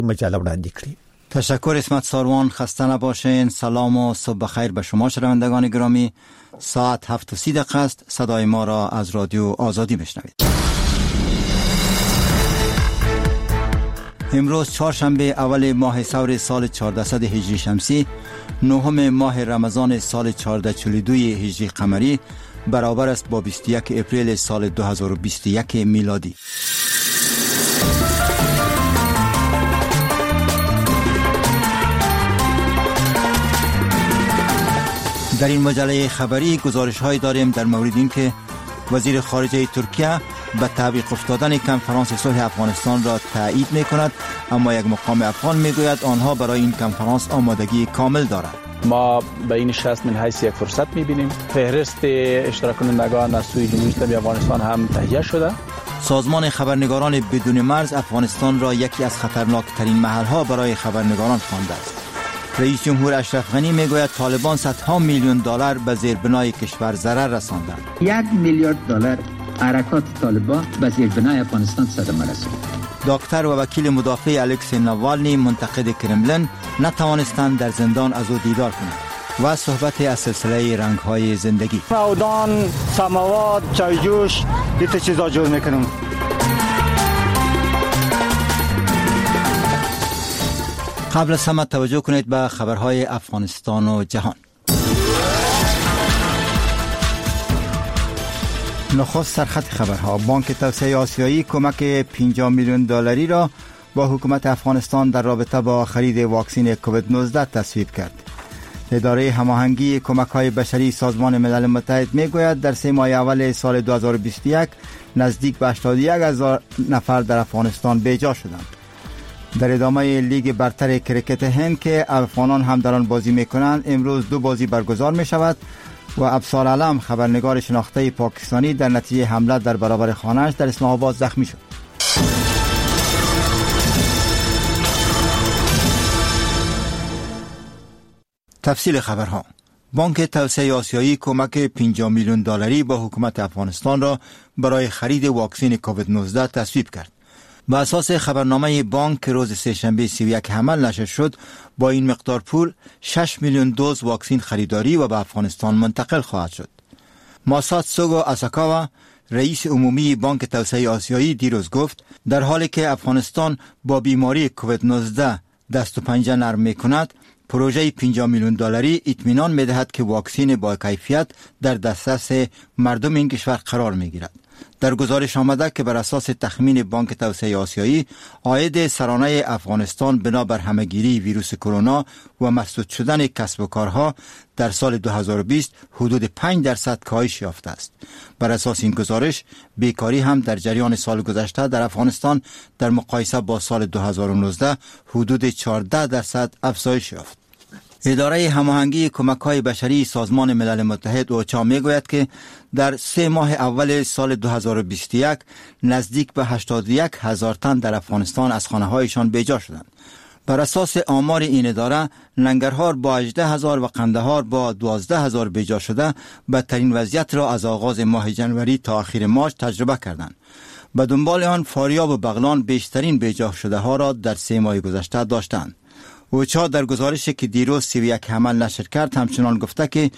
مجله وړاندې کړي. تشکر اسمت ساروان. خسته نباشین. سلام و صبح بخیر به شما شنوندگان گرامی. ساعت 7:30 است. صدای ما را از رادیو آزادی بشنوید. امروز چهارشنبه اول ماه ثور سال 1400 هجری شمسی، نهم ماه رمضان سال 1442 هجری قمری، برابر است با 21 اپریل سال 2021 میلادی. در این مجله خبری گزارش‌هایی داریم در مورد اینکه وزیر خارجه ترکیه به تعویق افتادن کنفرانس صلح افغانستان را تایید می‌کند، اما یک مقام افغان می‌گوید آنها برای این کنفرانس آمادگی کامل دارند. ما به این شخص من حیث یک فرصت می‌بینیم. فهرست اشتراک کنندگان از سوی جمهوری اسلامی افغانستان هم تهیه شده. سازمان خبرنگاران بدون مرز افغانستان را یکی از خطرناکترین محل‌ها برای خبرنگاران خوانده است. رئیس جمهور اشرف غنی میگوید طالبان صدها میلیون دلار به زیربنای کشور ضرر رساندند. 1 میلیارد دلار حرکات طالبان به زیربنای افغانستان صدمه رساند. دکتر و وکیل مدافع الکسی ناوالنی منتقد کرملین نتوانستند در زندان از او دیدار کنند. و صحبت از سلسله رنگ‌های زندگی. نودان، سماوات، چایجوش، دیگه چیزا جور میکنم. قبل از همه توجه کنید به خبرهای افغانستان و جهان. نخست سرخط خبرها. بانک توسعه آسیایی کمک 50 میلیون دلاری را با حکومت افغانستان در رابطه با خرید واکسن کووید 19 تصویب کرد. اداره هماهنگی کمک‌های بشری سازمان ملل متحد میگوید در 3 ماه اول سال 2021 نزدیک به 81,000 نفر در افغانستان بیجا شدند. در ادامه لیگ برتر کرکت هند که افغانان هم در آن بازی میکنند، امروز 2 بازی برگزار می شود و ابصار علم خبرنگار شناخته پاکستانی در نتیجه حمله در برابر خانه‌اش در اسلام آباد زخمی شد. تفصیل خبرها. بانک توسعه آسیایی کمک 50 میلیون دلاری با حکومت افغانستان را برای خرید واکسن کووید 19 تصویب کرد. با اساس خبرنامه بانک روز سه‌شنبه 31 حمل نشر شد، با این مقدار پول 6 میلیون دوز واکسن خریداری و به افغانستان منتقل خواهد شد. ماسات سوگو آساکاوا رئیس عمومی بانک توسعه آسیایی دیروز گفت در حالی که افغانستان با بیماری کووید 19 دست و پنجه نرم می‌کند، پروژه 50 میلیون دلاری اطمینان می‌دهد که واکسن با کیفیت در دسترس مردم این کشور قرار می‌گیرد. در گزارش آمده که بر اساس تخمین بانک توسعه آسیایی، عاید سرانه افغانستان بنابر همه‌گیری ویروس کرونا و مسدود شدن کسب و کارها در سال 2020 حدود 5% کاهش یافته است. بر اساس این گزارش، بیکاری هم در جریان سال گذشته در افغانستان در مقایسه با سال 2019 حدود 14% افزایش یافت. اداره هماهنگی کمک‌های بشری سازمان ملل متحد اوچا میگوید که در 3 ماه اول سال 2021 نزدیک به 81,000 تن در افغانستان از خانه‌هایشان بیجا شدند. بر اساس آمار این اداره، ننگرهار با 18,000 و قندهار با 12,000 بیجا شده بدترین وضعیت را از آغاز ماه جنوری تا آخر مارس تجربه کردند. به دنبال آن فاریاب و بغلان بیشترین بیجا شده ها را در 3 ماه گذشته داشتند. اوچا در گزارشی که دیروز 31 حمل نشر کرد همچنان گفته که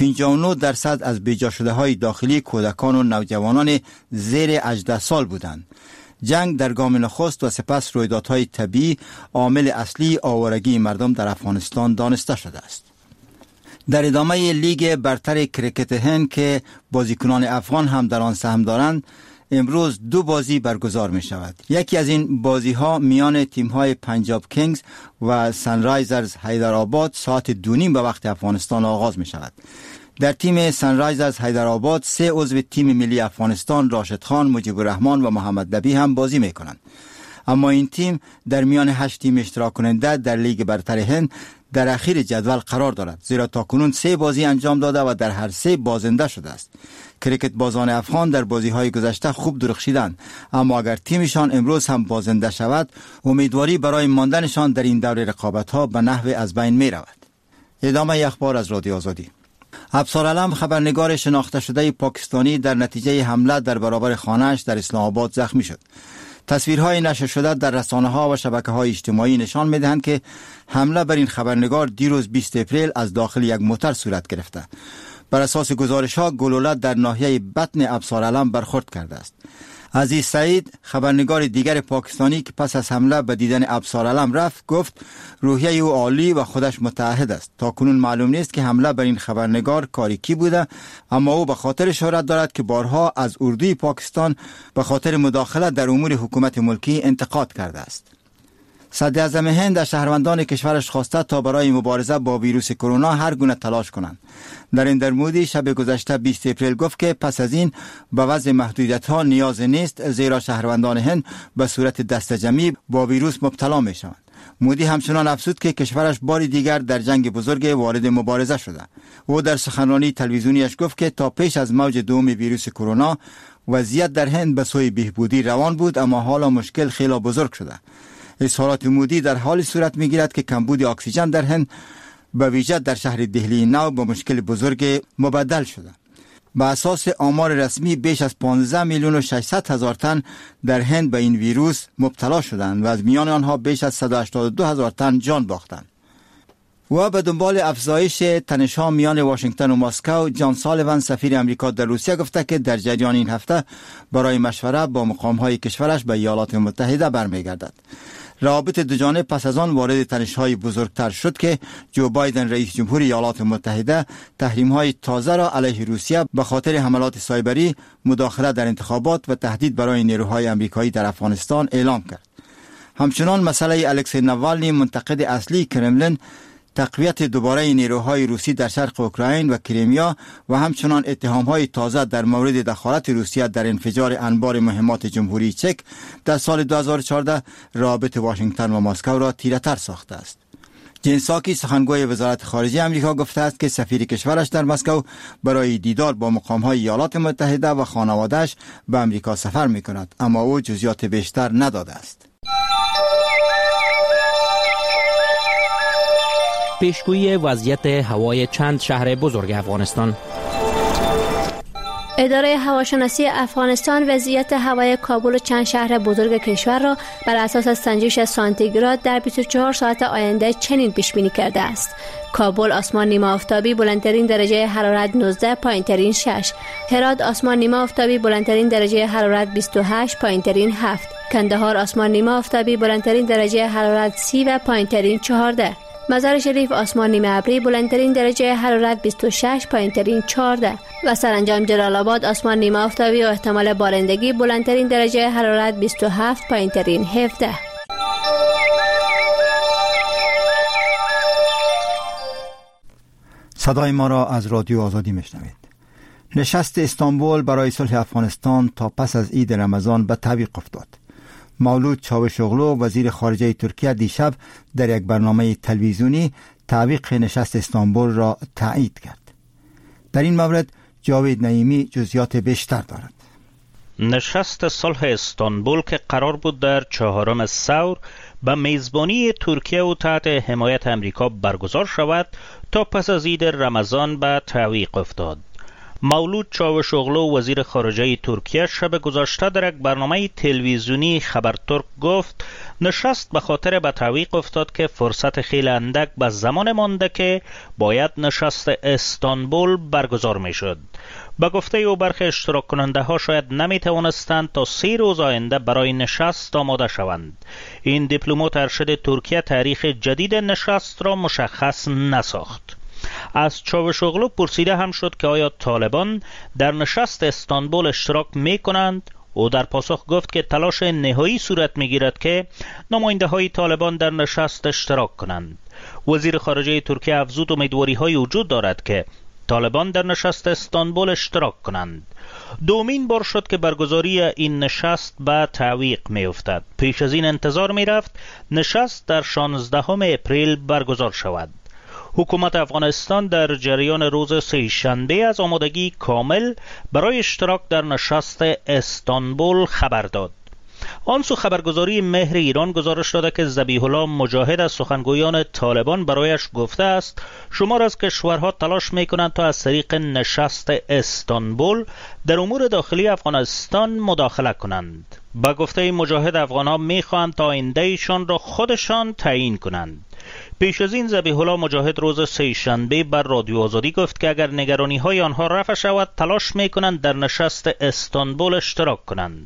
59% از بیجا شده های داخلی کودکان و نوجوانان زیر 18 سال بودند. جنگ در گام نخست و سپس رویدادهای طبیعی عامل اصلی آوارگی مردم در افغانستان دانسته شده است. در ادامه لیگ برتر کرکت هند که بازیکنان افغان هم در آن سهم دارند، امروز 2 بازی برگزار می شود. یکی از این بازی ها میان تیم های پنجاب کینگز و سنرایزرز حیدرآباد ساعت 2:30 به وقت افغانستان آغاز می شود. در تیم سنرایزرز حیدرآباد 3 عضو تیم ملی افغانستان راشد خان، مجیب الرحمن و محمد نبی هم بازی می کنند. اما این تیم در میان 8 تیم اشتراک کننده در لیگ برتر هند در اخیر جدول قرار دارد، زیرا تاکنون 3 بازی انجام داده و در هر 3 بازنده شده است. کرکت بازان افغان در بازی‌های گذشته خوب درخشیدند، اما اگر تیمشان امروز هم بازنده شود، امیدواری برای ماندنشان در این دور رقابت‌ها به نحو از بین می‌رود. ادامه اخبار از رادیو آزادی. ابصار علم خبرنگار شناخته شده پاکستانی در نتیجه حمله در برابر خانه‌اش در اسلام آباد زخمی شد. تصویرهای نشر شده در رسانه‌ها و شبکه‌های اجتماعی نشان می‌دهند که حمله بر این خبرنگار دیروز 20 اپریل از داخل یک موتر صورت گرفته. بر اساس گزارش‌ها گلوله در ناحیه بطن ابصارعلم برخورد کرده است. عزیز سعید، خبرنگار دیگر پاکستانی که پس از حمله به دیدن ابصارعلم رفت، گفت روحیه او عالی و خودش متعهد است. تاکنون معلوم نیست که حمله بر این خبرنگار کاری کی بوده، اما او به خاطر شهرت دارد که بارها از اردوی پاکستان به خاطر مداخله در امور حکومت ملکی انتقاد کرده است. صدر اعظم هند از شهروندان کشورش خواسته تا برای مبارزه با ویروس کرونا هر گونه تلاش کنند. نریندر مودی شب گذشته 20 اپریل گفت که پس از این به وضع محدودیت‌ها نیاز نیست، زیرا شهروندان هند به صورت دسته‌جمعی با ویروس مبتلا می‌شوند. مودی همچنان افزود که کشورش بار دیگر در جنگ بزرگ وارد مبارزه شده. او در سخنرانی تلویزیونیش گفت که تا پیش از موج دوم ویروس کرونا وضعیت در هند به سوی بهبودی روان بود، اما حالا مشکل خیلی بزرگ شده. اظهارات مودی در حالی صورت می‌گیرد که کمبود اکسیژن در هند به ویژه در شهر دهلی نو به مشکل بزرگ مبدل شده. به اساس آمار رسمی بیش از 15 میلیون و 600 هزار تن در هند به این ویروس مبتلا شدند و از میان آنها بیش از 182 هزار تن جان باختند. و به دنبال افزایش تنش‌ها میان واشنگتن و مسکو، جان سالیوان سفیر امریکا در روسیه گفته که در جریان این هفته برای مشوره با مقام‌های کشورش به ایالات متحده برمیگردد. روابط دوجانبه پس از آن وارد تنش‌های بزرگتر شد که جو بایدن رئیس جمهور ایالات متحده تحریم‌های تازه را علیه روسیه به خاطر حملات سایبری، مداخله در انتخابات و تهدید برای نیروهای آمریکایی در افغانستان اعلام کرد. همچنان مسئله الکسی ناوالنی، منتقد اصلی کرملین، تقویت دوباره نیروهای روسی در شرق اوکراین و کریمیا و همچنان اتهام‌های تازه در مورد دخالت روسیه در انفجار انبار مهمات جمهوری چک در سال 2014 روابط واشنگتن و مسکو را تیره‌تر ساخته است. جین ساکی، سخنگوی وزارت خارجه آمریکا، گفته است که سفیر کشورش در مسکو برای دیدار با مقام‌های ایالات متحده و خانواده‌اش به آمریکا سفر می‌کند، اما او جزئیات بیشتر نداده است. پیشگویی وضعیت هوای چند شهر بزرگ افغانستان. اداره هواشناسی افغانستان وضعیت هوای کابل و چند شهر بزرگ کشور را بر اساس سنجش سانتیگراد در 24 ساعت آینده چنین پیش بینی کرده است: کابل آسمان نیمه آفتابی، بلندترین درجه حرارت 19، پایینترین 6. هرات آسمان نیمه آفتابی، بلندترین درجه حرارت 28، پایینترین 7. کندهار آسمان نیمه آفتابی، بلندترین درجه حرارت 30 و پایینترین 14. مزار شریف آسمان نیمه ابری، بلندترین درجه حرارت 26، پایینترین 14. و سرانجام جلال آباد آسمان نیمه آفتابی و احتمال بارندگی، بلندترین درجه حرارت 27، پایینترین 17. صدای ما را از رادیو آزادی میشنوید. نشست استانبول برای صلح افغانستان تا پس از عید رمضان به تعویق افتاد. مولود چاوشوغلو، وزیر خارجه ترکیه، دیشب در یک برنامه تلویزیونی تعویق نشست استانبول را تایید کرد. در این مورد جاوید نعیمی جزئیات بیشتر دارد. نشست صلح استانبول که قرار بود در 4 ثور به میزبانی ترکیه و تحت حمایت امریکا برگزار شود، تا پس از عید رمضان به تعویق افتاد. مولود چاوشوغلو، وزیر خارجه ترکیه، شب گذشته در یک برنامه تلویزیونی خبر ترک گفت نشست به خاطر به تعویق افتاد که فرصت خیلی اندک به زمان مانده که باید نشست استانبول برگزار می شد. به گفته او برخی اشتراک کننده ها شاید نمی توانستند تا 3 روز آینده برای نشست آماده شوند. این دیپلمات ارشد ترکیه تاریخ جدید نشست را مشخص نساخت. از چاوشوغلو پرسیده هم شد که آیا طالبان در نشست استانبول اشتراک می کنند؟ او در پاسخ گفت که تلاش نهایی صورت می گیرد که نماینده های طالبان در نشست اشتراک کنند. وزیر خارجه ترکیه افزود امیدواری های وجود دارد که طالبان در نشست استانبول اشتراک کنند. دومین بار شد که برگزاری این نشست به تعویق می افتد. پیش از این انتظار می رفت نشست در 16 اپریل برگزار شود. حکومت افغانستان در جریان روز سه‌شنبه از آمادگی کامل برای اشتراک در نشست استانبول خبر داد. آن سو خبرگزاری مهر ایران گزارش داده که ذبیح الله مجاهد از سخنگویان طالبان برایش گفته است شمار از کشورها تلاش میکنند تا از طریق نشست استانبول در امور داخلی افغانستان مداخله کنند. با گفته مجاهد افغانها میخواهند تا آیندهشان را خودشان تعیین کنند. پیش از این ذبیح الله مجاهد روز سه‌شنبه بر رادیو آزادی گفت که اگر نگرانی های آنها رفع شود تلاش میکنند در نشست استانبول اشتراک کنند.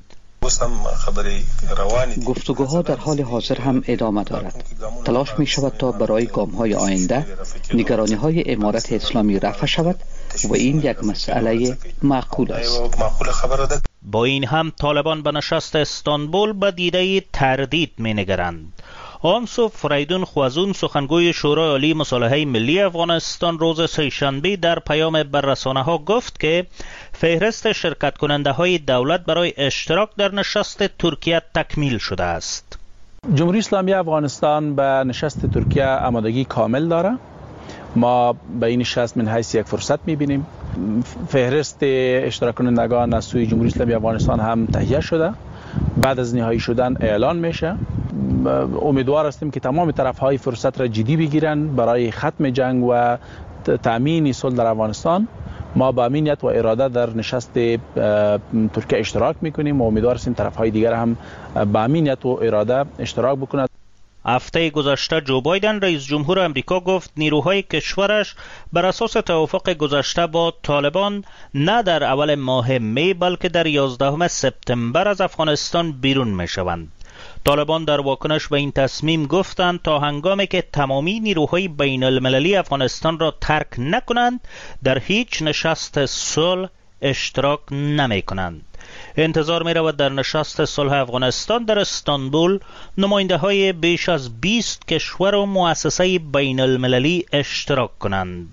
گفتگوها در حال حاضر هم ادامه دارد. تلاش می شود تا برای گام های آینده نگرانی های امارت اسلامی رفع شود و این یک مسئله معقول است. با این هم طالبان به نشست استانبول به دیده تردید می نگرند. آنسو فریدون خوازون سخنگوی شورای عالی مصالحه ملی افغانستان روز سه‌شنبه در پیام بر رسانه‌ها گفت که فهرست شرکت کننده های دولت برای اشتراک در نشست ترکیه تکمیل شده است. جمهوری اسلامی افغانستان به نشست ترکیه آمادگی کامل داره. ما به این نشست من حیث یک فرصت می‌بینیم. فهرست اشتراک کنندگان از سوی جمهوری اسلامی افغانستان هم تهیه شده. بعد از نهایی شدن اعلان میشه. امیدوار هستیم که تمام طرف‌های فرصت را جدی بگیرن برای ختم جنگ و تأمین صلح در افغانستان. ما با امنیت و اراده در نشست ترکیه اشتراک میکنیم و امیدوار هستیم طرف‌های دیگر هم با امنیت و اراده اشتراک بکنند. هفته گذشته جو بایدن رئیس جمهور آمریکا گفت نیروهای کشورش بر اساس توافق گذشته با طالبان نه در اول ماه می بلکه در 11 سپتامبر از افغانستان بیرون میشوند. طالبان در واکنش به این تصمیم گفتند تا هنگامی که تمامی نیروهای بین المللی افغانستان را ترک نکنند در هیچ نشست صلح اشتراک نمی کنند. انتظار می رود در نشست صلح افغانستان در استانبول نماینده های بیش از 20 کشور و مؤسسه بین المللی اشتراک کنند.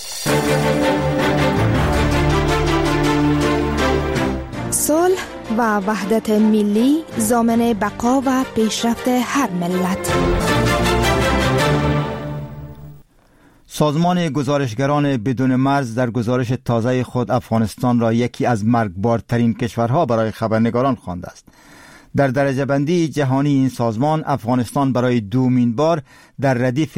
صلح و وحدت ملی ضامن بقا و پیشرفت هر ملت. سازمان گزارشگران بدون مرز در گزارش تازه خود افغانستان را یکی از مرگبارترین کشورها برای خبرنگاران خوانده است. در درجه بندی جهانی این سازمان افغانستان برای دومین بار در ردیف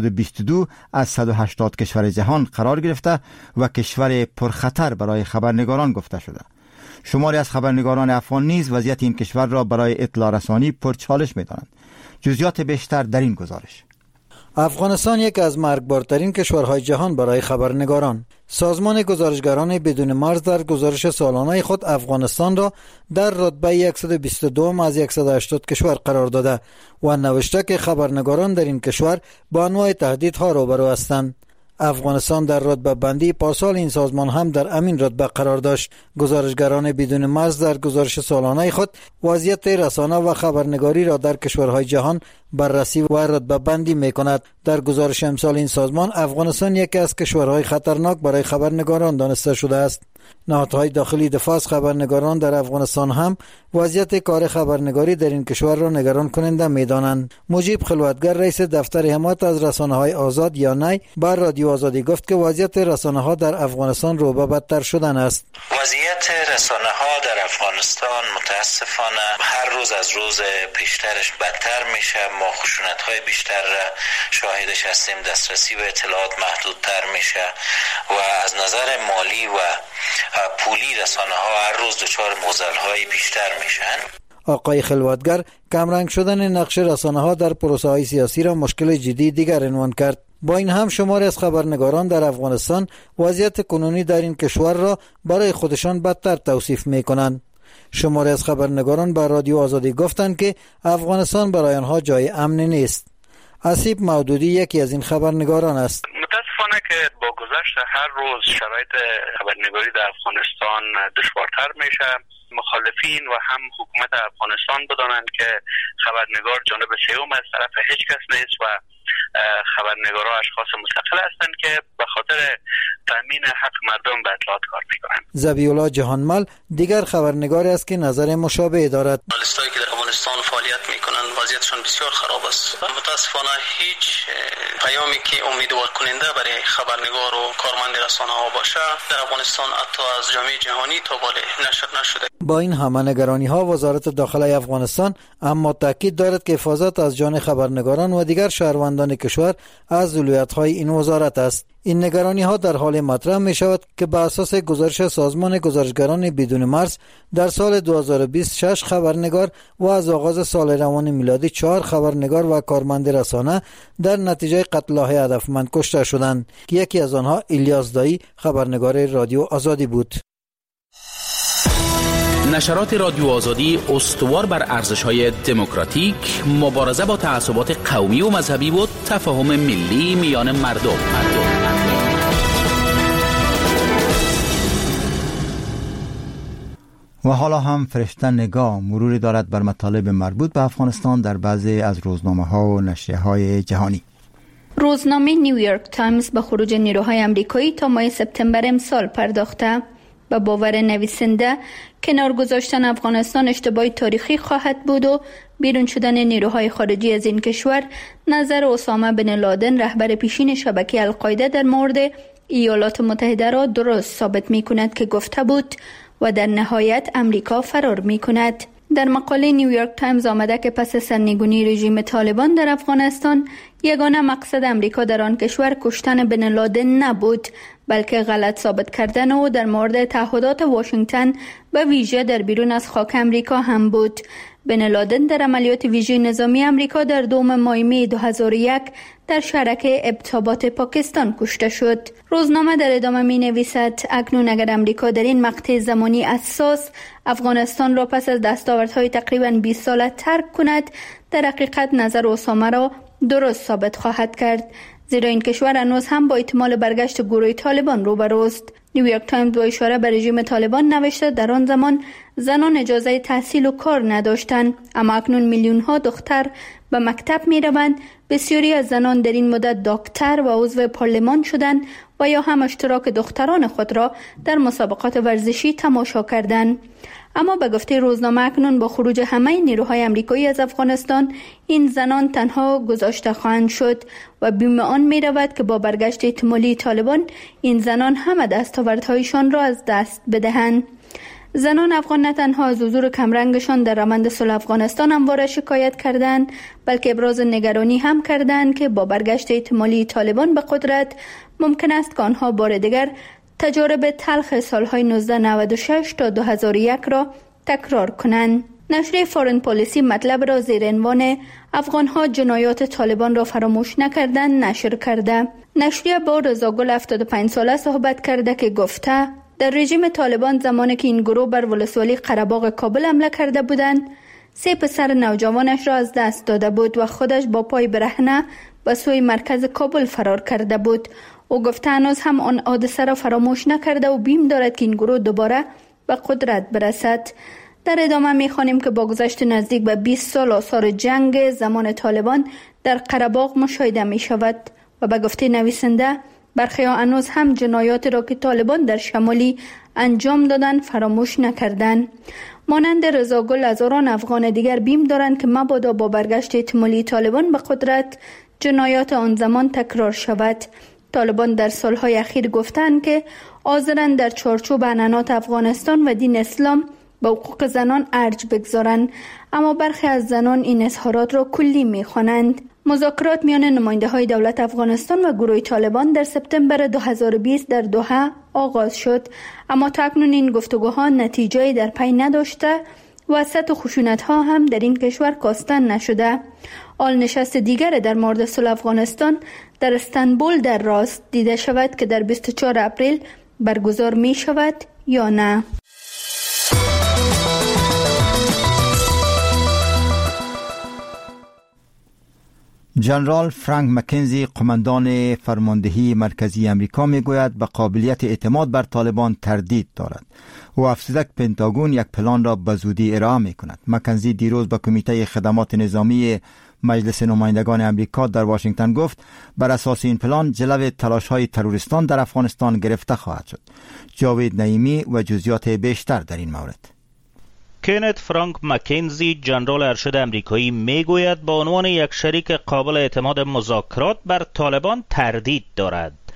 122 از 180 کشور جهان قرار گرفته و کشور پرخطر برای خبرنگاران گفته شده. شماری از خبرنگاران افغان نیز وضعیت این کشور را برای اطلاع رسانی پرچالش می‌دانند. جزئیات بیشتر در این گزارش. افغانستان یک از مرگبارترین کشورهای جهان برای خبرنگاران. سازمان گزارشگران بدون مرز در گزارش سالانه خود افغانستان را در رتبه 122 از 180 کشور قرار داده و نوشته که خبرنگاران در این کشور با انواع تهدیدها روبرو هستند. افغانستان در رتبه بندی پارسال این سازمان هم در امین رتبه قرار داشت. گزارشگران بدون مرز در گزارش سالانه خود وضعیت رسانه و خبرنگاری را در کشورهای جهان بررسی و رتبه بندی می کند. در گزارش امسال این سازمان افغانستان یکی از کشورهای خطرناک برای خبرنگاران دانسته شده است. نهادهای داخلی دفاع از خبرنگاران در افغانستان هم وضعیت کار خبرنگاری در این کشور را نگران کننده می‌دانند. مجیب خلوتگر رئیس دفتر حمایت از رسانه‌های آزاد یا نی بر رادیو آزادی گفت که وضعیت رسانه‌ها در افغانستان رو به بدتر شدن است. وضعیت رسانه‌ها در افغانستان متاسفانه هر روز از روز پیشترش بدتر میشه. ما خشونت‌های بیشتر شاهدش هستیم، دسترسی به اطلاعات محدودتر میشه و از نظر مالی و پولی رسانه‌ها هر روز دچار معضل‌های بیشتر میشن. آقای خلوتگر کمرنگ شدن نقش رسانه‌ها در پروسه‌های سیاسی را مشکل جدی دیگر عنوان کرد. با این هم شماری از خبرنگاران در افغانستان وضعیت کنونی در این کشور را برای خودشان بدتر توصیف می‌کنند. شماری از خبرنگاران بر رادیو آزادی گفتند که افغانستان برای آنها جای امن نیست. اسیب مودودی یکی از این خبرنگاران است. متاسفانه که با گذشت هر روز شرایط خبرنگاری در افغانستان دشوارتر میشه. مخالفین و هم حکومت افغانستان بدانند که خبرنگار جانب سوم از طرف هیچ کس نیست و خبرنگارها اشخاص مستقل هستند که به خاطر تامین حق مردم به اطلاعات کار میکنند. ذبیح الله جهانمل دیگر خبرنگاری است که نظر مشابه دارد. ژورنالیستایی که در افغانستان فعالیت میکنند وضعیتشان بسیار خراب است. متاسفانه هیچ پیامی که امیدوار کننده برای خبرنگار و کارمند رسانه‌ها باشه در افغانستان حتی از جامعه جهانی تا بالا نشده. با این همه نگرانی ها وزارت داخلی افغانستان اما تاکید دارد که حفاظت از جان خبرنگاران و دیگر شهروندان کشور از اولویت های این وزارت است. این نگرانی ها در حال مطرح می شود که بر اساس گزارش سازمان گزارشگران بدون مرز در سال 2026 خبرنگار و از آغاز سال روان میلادی 4 خبرنگار و کارمند رسانه در نتیجه قتل‌های هدفمند کشته شدند که یکی از آنها الیاس دایی خبرنگار رادیو آزادی بود. نشرات رادیو آزادی استوار بر ارزش‌های دموکراتیک، مبارزه با تعصبات قومی و مذهبی و تفاهم ملی میان مردم. و حالا هم فرشته نگاه مروری دارد بر مطالب مربوط به افغانستان در بعضی از روزنامه‌ها و نشریه‌های جهانی. روزنامه نیویورک تایمز به خروج نیروهای آمریکایی تا ماه سپتامبر امسال پرداخته. به باور نویسنده کنار گذاشتن افغانستان اشتباهی تاریخی خواهد بود و بیرون شدن نیروهای خارجی از این کشور نظر اسامه بن لادن رهبر پیشین شبکه القاعده در مورد ایالات متحده را درست ثابت می کند که گفته بود و در نهایت امریکا فرار می کند. در مقاله نیویورک تایمز آمده که پس سرنگونی رژیم طالبان در افغانستان یگانه مقصد امریکا در آن کشور کشتن بن لادن نبود، بلکه غلط ثابت کردن او در مورد تعهدات واشنگتن به ویژه در بیرون از خاک امریکا هم بود. بن لادن در عملیات ویژه نظامی امریکا در 2 ماه می 2001 در شهرک ابتابات پاکستان کشته شد. روزنامه در ادامه می نویسد اکنون اگر امریکا در این مقطع زمانی اساس افغانستان را پس از دستاوردهای تقریباً 20 ساله ترک کند، در حقیقت نظر اسامه را درست ثابت خواهد کرد، زیرا این کشور هنوز هم با احتمال برگشت گروه طالبان روبروست. نیویورک تایمز با اشاره به رژیم طالبان نوشته در آن زمان زنان اجازه تحصیل و کار نداشتند، اما اکنون میلیون ها دختر به مکتب می روند. بسیاری از زنان در این مدت دکتر و عضو پارلمان شدند و یا هم اشتراک دختران خود را در مسابقات ورزشی تماشا کردند. اما به گفته روزنامه اکنون با خروج همه نیروهای آمریکایی از افغانستان این زنان تنها گذاشته خواهند شد و بیم آن می رود که با برگشت احتمالی طالبان این زنان همه دستاوردهایشان را از دست بدهند. زنان افغان نه تنها از حضور کمرنگشان در روند صلح افغانستان همواره شکایت کردند، بلکه ابراز نگرانی هم کردند که با برگشت احتمالی طالبان به قدرت ممکن است که آنها بار دیگر تجارب تلخ سالهای 1996 تا 2001 را تکرار کنند. نشریه فارن پالیسی مطلب را زیر عنوان افغانها جنایات طالبان را فراموش نکردند نشر کرده. نشریه با رضاگل 75 ساله صحبت کرده که گفته در رژیم طالبان زمانی که این گروه بر ولسوالی قره‌باغ کابل حمله کرده بودند 3 پسر نوجوانش را از دست داده بود و خودش با پای برهنه به سوی مرکز کابل فرار کرده بود. او گفته هنوز هم آن حادثه را فراموش نکرده و بیم دارد که این گروه دوباره به قدرت برسد. در ادامه می‌خوانیم که با گذشت نزدیک به 20 سال آثار جنگ زمان طالبان در قره‌باغ مشاهده می‌شود و به گفته نویسنده برخی هنوز هم جنایات را که طالبان در شمالی انجام دادند فراموش نکردند. مانند رضاگل هزاران افغان دیگر بیم دارند که مبادا با برگشت احتمالی طالبان به قدرت جنایات آن زمان تکرار شود. طالبان در سالهای اخیر گفتند که حاضرند در چارچوب عنعنات افغانستان و دین اسلام به حقوق زنان ارج بگذارند، اما برخی از زنان این اظهارات را کلی می‌خوانند. مذاکرات میان نماینده‌های دولت افغانستان و گروه طالبان در سپتامبر 2020 در دوحه آغاز شد، اما تا اکنون این گفتگوها نتیجه‌ای در پی نداشته و سطح خشونت‌ها هم در این کشور کاسته نشده. آل نشست دیگر در مورد صلح افغانستان در استانبول در راست دیده شود که در 24 اپریل برگزار می شود یا نه. جنرال فرانک مکنزی قماندان فرماندهی مرکزی امریکا میگوید به قابلیت اعتماد بر طالبان تردید دارد و افزوده که پنتاگون یک پلان را به زودی ارائه میکند. مکنزی دیروز به کمیته خدمات نظامی مجلس نمایندگان امریکا در واشنگتن گفت بر اساس این پلان جلو تلاش‌های تروریستان در افغانستان گرفته خواهد شد. جاوید نعیمی و جزئیات بیشتر در این مورد. کنت فرانک مکنزی جنرال ارشد امریکایی میگوید به عنوان یک شریک قابل اعتماد مذاکرات بر طالبان تردید دارد.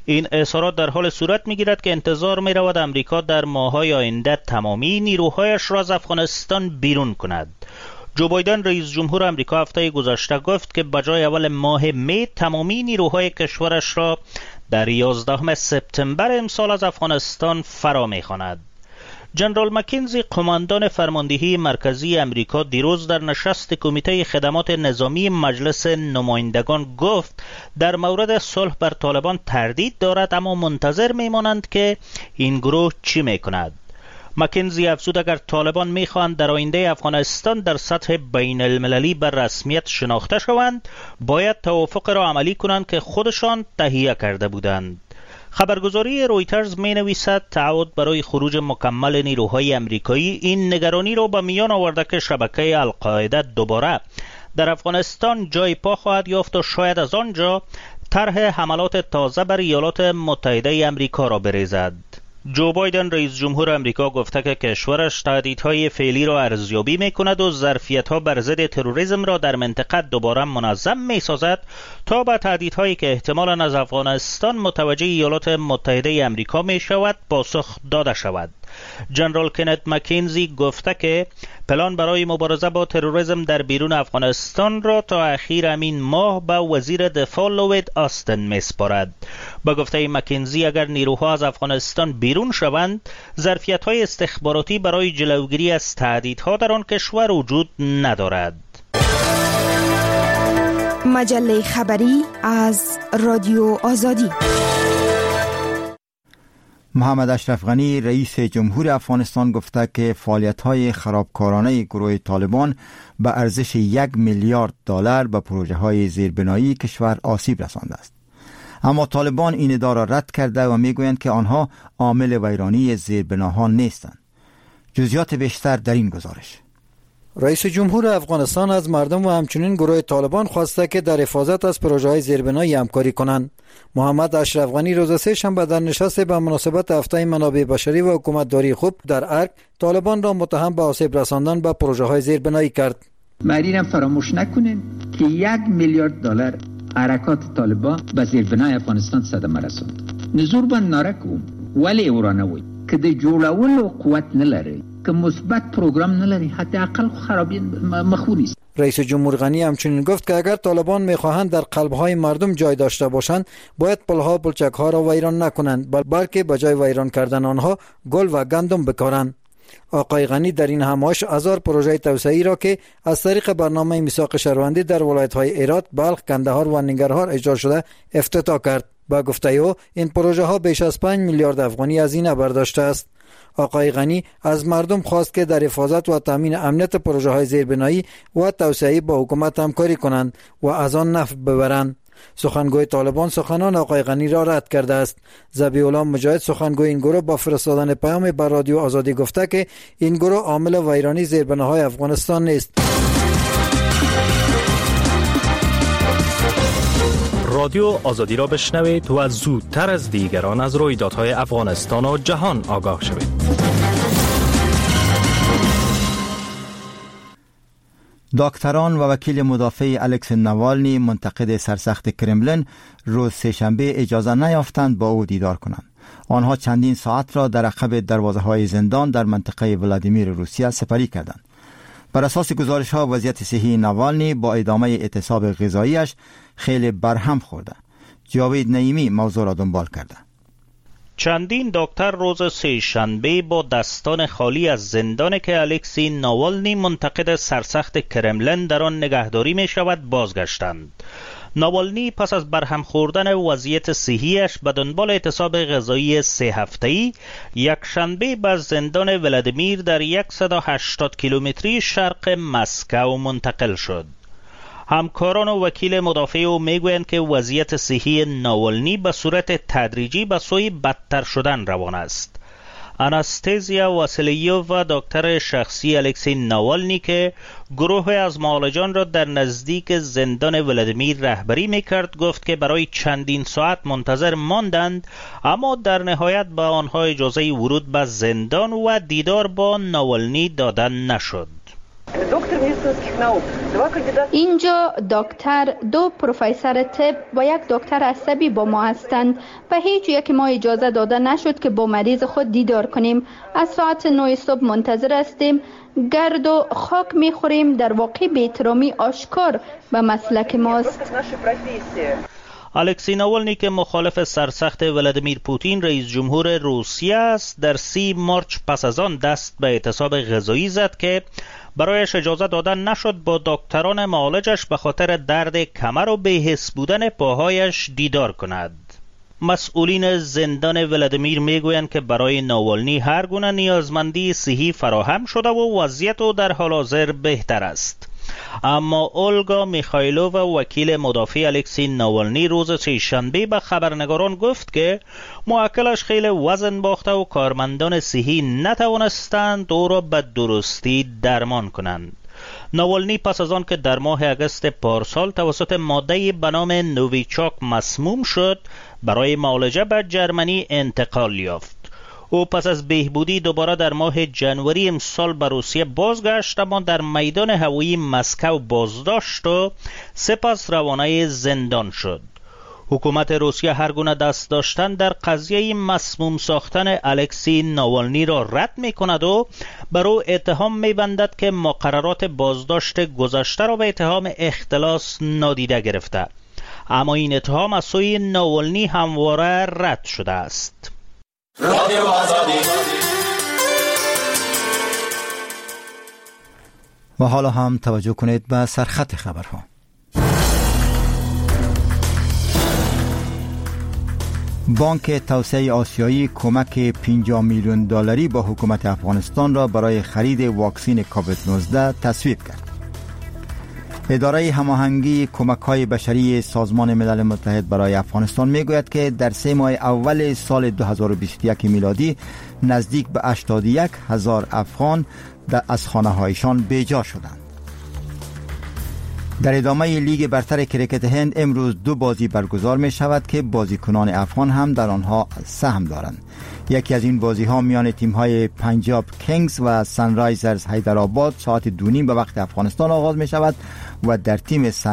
این اظهارات در حال صورت می‌گیرد که انتظار می‌رود امریکا در ماه‌های آینده تمامی نیروهایش را از افغانستان بیرون کند. جو بایدن رئیس جمهور آمریکا هفته گذشته گفت که بجای اول ماه می تمامی نیروهای کشورش را در 11 سپتامبر امسال از افغانستان فرا می‌خواند. جنرال مکینزی قماندان فرماندهی مرکزی امریکا دیروز در نشست کمیته خدمات نظامی مجلس نمایندگان گفت در مورد صلح بر طالبان تردید دارد، اما منتظر میمانند که این گروه چی میکند. مکینزی افزود اگر طالبان میخواهند در آینده افغانستان در سطح بین المللی بر رسمیت شناخته شوند، باید توافق را عملی کنند که خودشان تهیه کرده بودند. خبرگزاری رویترز می نویسد تعهد برای خروج مکمل نیروهای امریکایی این نگرانی را به میان آورده که شبکه القاعده دوباره در افغانستان جای پا خواهد یافت و شاید از آنجا طرح حملات تازه بر ایالات متحده امریکا را بریزد. جو بایدن رئیس جمهور امریکا گفته که کشورش تهدیدهای فعلی را ارزیابی می‌کند و ظرفیت‌ها بر ضد تروریسم را در منطقه دوباره منظم می‌سازد تا به تهدیدهایی که احتمالاً از افغانستان متوجه ایالات متحده امریکا می‌شود پاسخ داده شود. جنرال کنت مکینزی گفته که پلان برای مبارزه با تروریسم در بیرون افغانستان را تا اخیر همین ماه به وزیر دفاع لوید آستن می‌سپارد. با گفته مکینزی اگر نیروها از افغانستان بیرون شوند، ظرفیت‌های استخباراتی برای جلوگیری از تهدیدها در آن کشور وجود ندارد. مجله خبری از رادیو آزادی. محمد اشرف غنی رئیس جمهور افغانستان گفته که فعالیت‌های خرابکارانه گروه طالبان به ارزش 1 میلیارد دلار به پروژه‌های زیربنایی کشور آسیب رسانده است. اما طالبان این ادعا را رد کرده و میگویند که آنها عامل ویرانی زیربناها نیستند. جزئیات بیشتر در این گزارش. رئیس جمهور افغانستان از مردم و همچنین گروه طالبان خواسته که در حفاظت از پروژه‌های زیربنایی همکاری کنند. محمد اشرف غنی روز سه‌شنبه در نشست به مناسبت هفته منابع بشری و حکومتداری خوب در ارگ طالبان را متهم به آسیب رساندن به پروژه‌های زیربنایی کرد. مردم فراموش نکنیم که 1 میلیارد دلار حرکات طالبان به زیربنای افغانستان صدمه رساند. نزور بند نارکوم ولی اورانوی که د جوړولو قوت نه لري، که مثبت پروگرام نه لري، حتی اقل خرابی مخونی است. رئیس جمهور غنی همچنین گفت که اگر طالبان میخواهند در قلب‌های مردم جای داشته باشند، باید پلها پلچک‌ها را ویران نکنند، بلکه به جای ویران کردن آنها گل و گندم بکارند. آقای غنی در این همایش هزار پروژه توسعه‌ای را که از طریق برنامه میثاق شهروندی در ولایت‌های هرات، بلخ، کندهار و ننگرهار اجرا شده افتتاح کرد. با گفته او این پروژه ها بیش از 5 میلیارد افغانی هزینه برداشته است. آقای غنی از مردم خواست که در حفاظت و تامین امنیت پروژه های زیربنایی و توسعه‌ای با حکومت همکاری کنند و از آن نفع ببرند. سخنگوی طالبان سخنان آقای غنی را رد کرده است. ذبیح الله مجاهد سخنگوی این گروه با فرستادن پیام بر رادیو آزادی گفته که این گروه عامل ویرانی زیربناهای افغانستان نیست. رادیو آزادی را بشنوید و زودتر از دیگران از رویدادهای افغانستان و جهان آگاه شوید. دکتران و وکیل مدافع الکس نوالنی منتقد سرسخت کرملین روز سه‌شنبه اجازه نیافتند با او دیدار کنند. آنها چندین ساعت را در عقب دروازه‌های زندان در منطقه ولادیمیر روسیه سپری کردند. بر اساس گزارش‌ها وضعیت صحی نوالنی با ادامه اعتصاب غذایی‌اش خیلی برهم خورده. جاوید نعیمی موضوع را دنبال کرده. چندین دکتر روز سه‌شنبه با دستان خالی از زندان که الکسی ناوالنی منتقد سرسخت کرملین در آن نگهداری می شود بازگشتند. ناوالنی پس از برهم خوردن وضعیت صحیش به دنبال اعتصاب غذایی 3 هفته‌ای یک شنبه به زندان ولادیمیر در 180 کیلومتری شرق مسکو منتقل شد. همکاران و وکیل مدافع او میگویند که وضعیت صحی ناوالنی به صورت تدریجی به سوی بدتر شدن روان است. آناستازیا واسیلیووا دکتر شخصی الکسی ناوالنی که گروه از معالجان را در نزدیک زندان ولادیمیر رهبری میکرد گفت که برای چندین ساعت منتظر ماندند، اما در نهایت به آنها اجازه ورود به زندان و دیدار با ناوالنی دادن نشد. Доктор اینجا دکتر، 2 پروفسور طب و 1 دکتر عصبی با ما هستند و هیچ یک ما اجازه داده نشد که با مریض خود دیدار کنیم. از ساعت 9 صبح منتظر هستیم. گرد و خاک میخوریم. در واقع بی‌احترامی آشکار به مسلک ماست. الکسی ناولنی که مخالف سرسخت ولادیمیر پوتین رئیس جمهور روسیه است، در 30 مارچ پس از آن دست به اعتصاب غذایی زد که برایش اجازه داده نشد با دکتران معالجش به خاطر درد کمر و بی‌حس بودن پاهایش دیدار کند. مسئولین زندان ولادیمیر میگویند که برای ناولنی هر گونه نیازمندی صحی فراهم شده و وضعیت او در حال حاضر بهتر است. اما اولگا میخایلووا، وکیل مدافع الکسی ناولنی، روز سه‌شنبه به خبرنگاران گفت که موکلش خیلی وزن باخته و کارمندان صحی نتوانستند او را به درستی درمان کنند. ناولنی پس از آن که در ماه اگست پارسال توسط ماده‌ای به نام نوویچاک مسموم شد، برای معالجه به جرمنی انتقال یافت. او پس از بهبودی دوباره در ماه جنوری امسال به روسیه بازگشت، اما در میدان هوایی مسکو بازداشت و سپس روانه زندان شد. حکومت روسیه هر گونه دست داشتن در قضیه مسموم ساختن الکسی ناولنی را رد می کند و بر او اتهام می بندد که مقررات بازداشت گذشته را به اتهام اختلاس نادیده گرفته. اما این اتهام از سوی ناولنی همواره رد شده است. و حالا هم توجه کنید به سرخط خبرها. بانک توسعه آسیایی کمک 50 میلیون دلاری با حکومت افغانستان را برای خرید واکسن کووید 19 تصویب کرد. اداره هماهنگی کمک‌های بشری سازمان ملل متحد برای افغانستان میگوید که در 3 ماه اول سال 2021 میلادی نزدیک به 81,000 افغان از خانه‌هایشان بیجا شدند. در ادامه لیگ برتر کرکت هند امروز 2 بازی برگزار می شود که بازیکنان افغان هم در آنها سهم دارند. یکی از این بازی ها میان تیم های پنجاب کینگز و سنرایزرز حیدرآباد ساعت 2:30 به وقت افغانستان آغاز می شود و در تیم